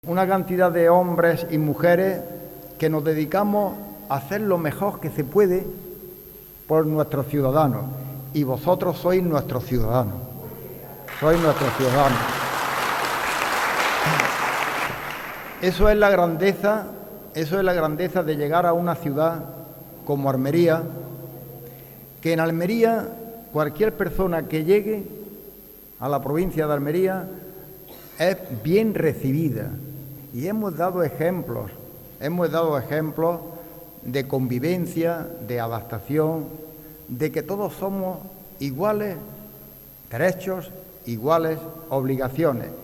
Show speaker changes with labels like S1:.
S1: Una cantidad de hombres y mujeres que nos dedicamos a hacer lo mejor que se puede por nuestros ciudadanos, y vosotros sois nuestros ciudadanos. Sois nuestros ciudadanos. Eso es la grandeza de llegar a una ciudad como Almería, que en Almería cualquier persona que llegue a la provincia de Almería es bien recibida. Y hemos dado ejemplos de convivencia, de adaptación, de que todos somos iguales derechos, iguales obligaciones.